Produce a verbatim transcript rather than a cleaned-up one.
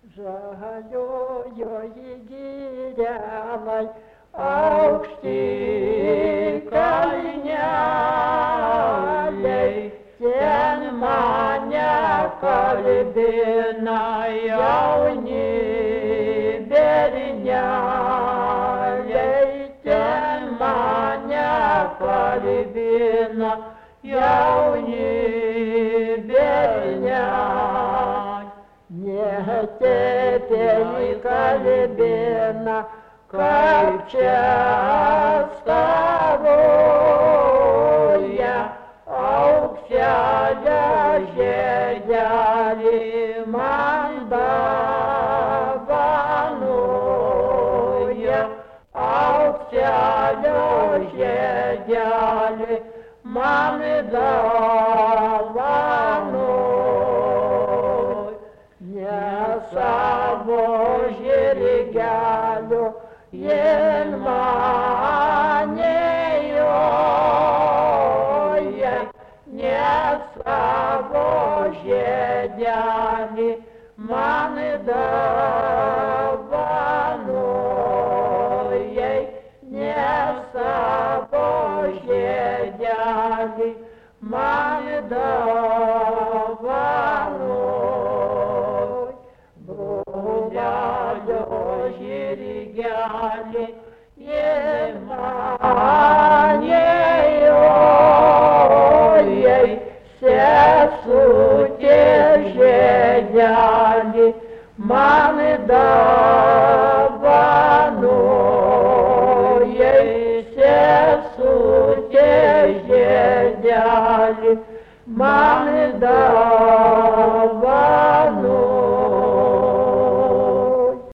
Žaliojoji girelai, aukšti kalneliai, ten mane kalbina jauni berneliai, ten mane kalbina jauni berneliai. Netepėlį kalbina, kaip čia skaroja, aukselę žiedelį man dovanoja, aukselę žiedelį man dovanoja. Ne savo žirgeliu jin mane joja, ne savo žiedelį man dovanoja, ne savo žiedelį man dovanoja. Brolelio žirgeli, jie mane jojai, sesutė žiedelį man dovanojai, sesutė žiedelį man dovanojai.